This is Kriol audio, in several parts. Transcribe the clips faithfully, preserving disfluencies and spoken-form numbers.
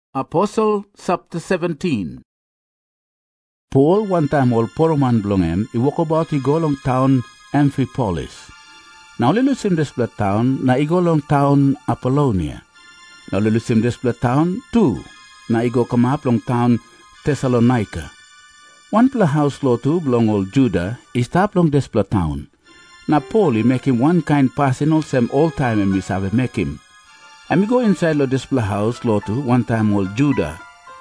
Apostle chapter seventeen. Paul one time all poroman blongem I walk about I go long town Amphipolis. Now lilusim desplat town na I go long town Apollonia. Now lilusim desplat town too na I go come up long town Thessalonica. One pla house lo tu belong all Judah I stop long desplat town. Na Paul I make him one kind passing all sem all time and we save make him. And we go inside lo display house lo tu one time all Judah.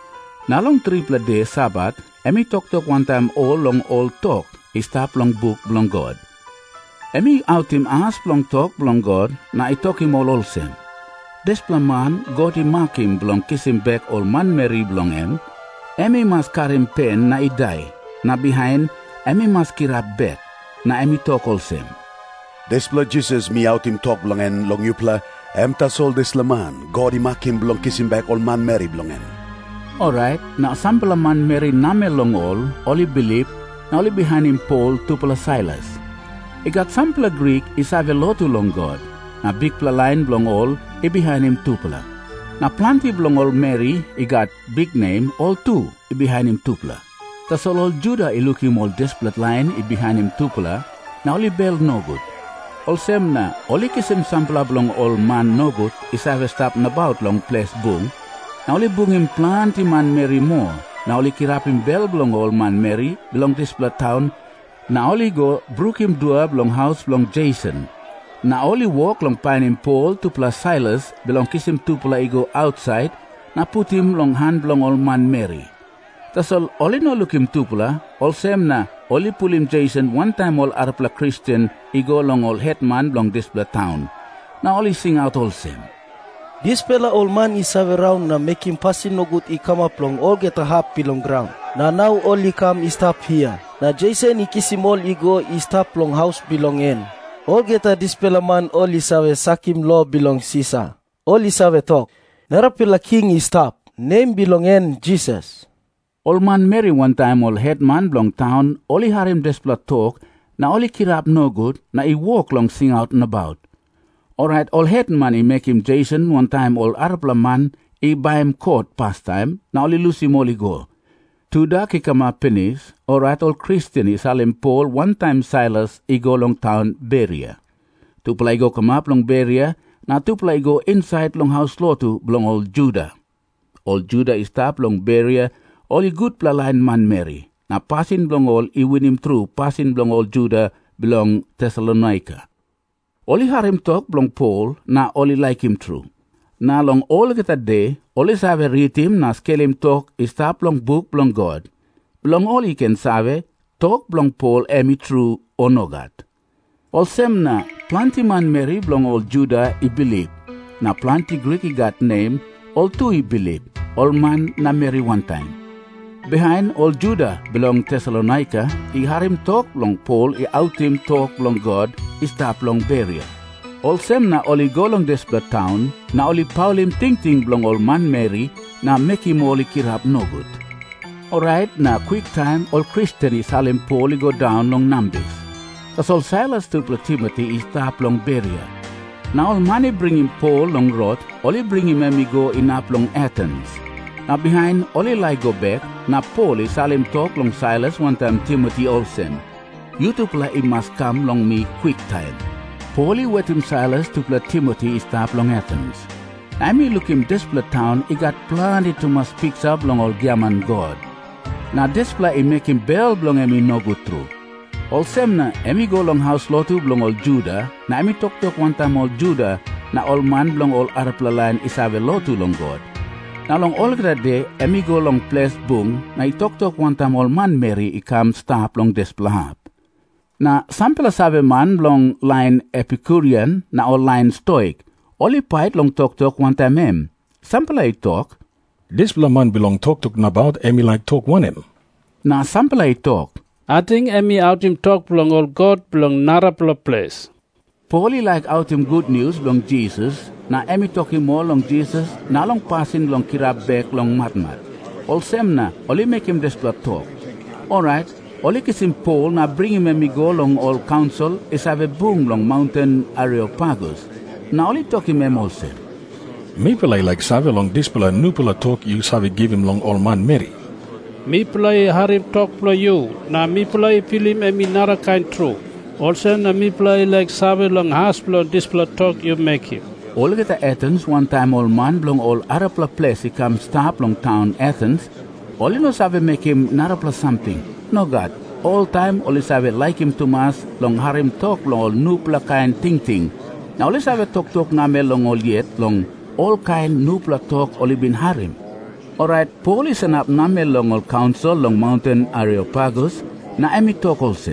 Na long triple day Sabbath, and we talk talk one time all long all talk. I stop long book long God. And we out him ask long talk long God. Na I talk him all all sem. Display man God him mark him long kiss him back all man Mary blong him. And we must carry him pen na I die. Na behind and we must kirap back. Na and we talk all sem. Display Jesus me out him talk long en long yupla. Em ta sol des laman, God imakim blong kisim back all man Mary blongen. Alright, na sample man Mary name long all, only believe, na only behind him Paul tupala Silas. I got sample Greek is have a lot to long God. Na big pla line blong all, I behind him tupala. Na plenty blong all Mary, I got big name all two, I behind him tupala. Tas all all Judah I look him all displat line, I behind him tupala, na only bell no good. Olsem na, oli kisim sampla blong all man no good, is have a stop na bout long place boom. Na oli bung him plenty man Mary more. Na oli kirap him bell blong all man Mary, belong this plat town. Na oli go, brook him dua blong house blong Jason. Na oli walk long pine him Paul to plus Silas, belong kisim tupula igo outside. Na put him long hand blong all man Mary. Tas all oli no look him tupula, olsem na, oli pull him Jason one time all arpla Christian, I go long all headman long this town. Now only sing out all same. This fella old man is have around na make him passing no good I come up long all get a happy long ground. Na now only come I stop here. Na Jason I kiss him all I go I stop long house belong in. All get a this fella man all is have sack him law belong Caesar. All is have talk. Narapila king I stop. Name belong in Jesus. Old man Mary one time all headman long town, only had him desplat talk, na only kirap no good, na I walk long sing out and about. Alright, all headman I make him Jason one time all arpla man, I buy him court pastime, na only lose him all I go. Two dark I come up pennies, alright all Christian I sal him Paul one time Silas I go long town Berea. Two play go come up long Berea, na two play go inside long house law to belong all Judah. All Judah is stop long Berea, all good plaline man Mary. Na passing belong all, I win him through, passing belong all Judah, belong Thessalonica. Only had him talk belong Paul, na only like him through. Na long all get a day, always have a read him, na scale him talk, is stop long book belong God. Belong all he can save, talk belong Paul, emi true, or no God. All sem na, plenty man Mary belong all Judah, I believe. Na plenty Greek he got name, all two he believe. All man na Mary one time. Behind all Judah belong Thessalonica, I had him talk long Paul, I out him talk long God, I stop long Berea. All sem na oli go long desperate town, na oli Paul him ting ting belong all man Mary, na make him oli kirap no good. Alright, na quick time, all Christian is halim Paul I go down long Nambis. Tas all Silas to Timothy I stop long Berea. Now all money bring him Paul long road, only bring him and me go in up long Athens. Now behind, only like go back, na Paul is salim talk long Silas one time Timothy also. You to play it must come long me quick time. Paul I wet him Silas to play Timothy stop long Athens. I me look him desperate town, he got plenty to must speak up long all Gaman God. Now display I make him bell long and me no good through. All sem na, emi go long house law to belong all Judah, na emi talk talk one time all Judah, na all man belong all arapla line is have a law to long God. Na long all that day, emi go long place boom, na I talk talk one time all man Mary I come stop long displahap. Na sample have man long line Epicurean, na all line Stoic, only pipe long talk talk one time em. Sample I talk. This man belong talk talk about emi like talk one em. Na sample I talk. I think emi out him talk belong all God belong narapla place. Pauli like out him good news belong Jesus, na emi talk him more long Jesus, na long passing long kirab back long matmat. All sem na, only make him desperate talk. Alright, only kiss him Paul na bring him emi go long all council is have a boom long mountain Areopagus. Na only talk him em also. Me pala like save long this pala new pala talk you save give him long all man Mary. Mi play harim talk plo you. Na mi play pilim emi nara kind true. Also na mi play like save long has plo this plo talk you make him. All get to Athens, one time all man belong all Arapla place he come stop long town Athens. All you know save make him narapla something. No God. All time all save like him to mass long harim talk long all new pla kind ting ting. Now all save talk talk na me long all yet long all kind new pla talk all been harim. Alright, Paul is an up name long all council long mountain Areopagus, na emi talk also.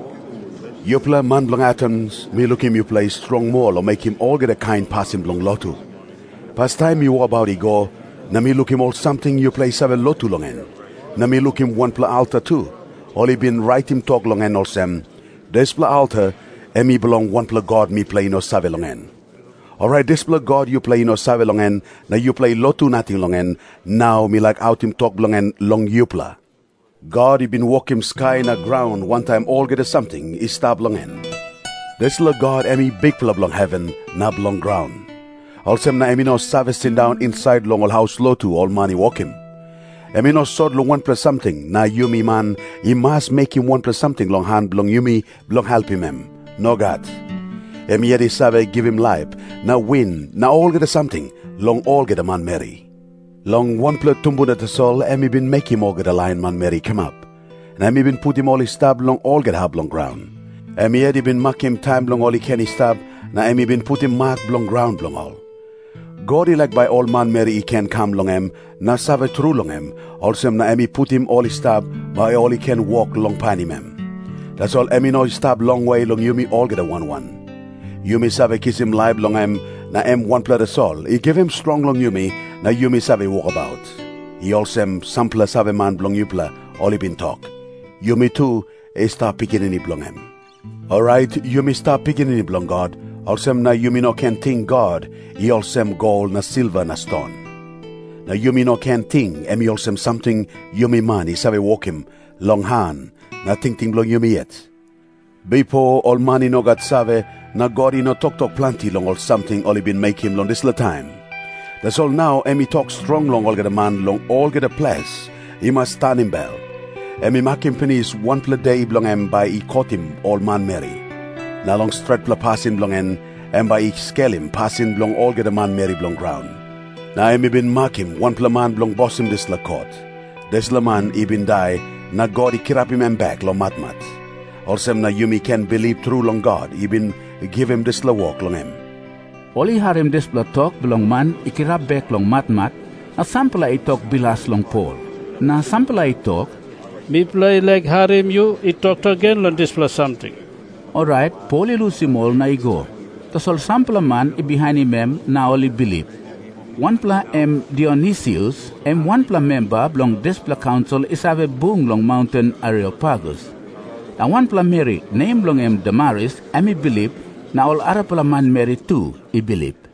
You play man long Athens, me look him you play strong more or make him all get a kind pass him long lotu. Past time you about he go, na me look him all something you play seven lotu long en. Na me look him one pla altar too. All he been right him talk long en all sem. This pla altar, emi belong one pla God me play no save long en. Alright, this pla God you play no save long en, na you play lotu nothing long en, now me like out him talk long en long you pla. God he been walk him sky na ground one time all get a something he stab long en. This la God emi big pla long heaven, na long ground. Also na emi no save sin down inside long all house lotu all money walk him. Emi no sod long one plus something, na yumi man, he must make him one plus something long hand long yumi, long help him em. No God. Emi yet he save give him life, na win, na all get a something, long all get a man Mary. Long one plus tumbu at the soul, emi been make him all get a lion man Mary come up. And emi been put him all his stab long all get hab long ground. Emi yet he been mark him time long all he can he stab, na emi been put him mark long ground long all. God he like by all man Mary he can come long em, na save true long em, also na emi put him all his stab, by all he can walk long panim em. That's all emi no stab long way long yumi all get a one one. Yumi save kiss him live long em, na em one pla the soul, he give him strong long yumi, na yumi save walk about. He also em sampla save man long yupla, all he been talk. Yumi too, he start picking in long em. Alright, yumi start picking in long God, also na yumi no can think God, he also em gold na silver na stone. Na yumi no can think, em he also em something yumi man, he save walk him, long hand, na think ting long yumi yet. Bipo all money no got save, na God he no talk talk plenty long all something all he been make him long this la time. That's all now emi talk strong long all get a man long all get a place. He must stand him bell. Emi make him finish one pla day long em by he caught him all man Mary. Na long straight pla pass him long en, em by he scale him pass him long all get a man Mary long ground. Na emi been mark him one pla man long boss him this la court. This la man he been die, na God he kirap him em back long mat mat. Also na yumi can believe true long God, he been give him this la walk long him. Oli harim this pla talk belong man ikirap back long mat mat, na sampla i talk bilas long Paul. Na sampla i talk, Mi play like harim you, it talked again long this pla something. alright, Paul i lose him all na i go. Tasol sampla man i behind him em na oli believe. One pla em Dionysius, em one pla member belong this pla council is have a boom long mountain Areopagus. Na one pla Mary, name long em Damaris, em I believe, na all Arapla man Mary too, I believe.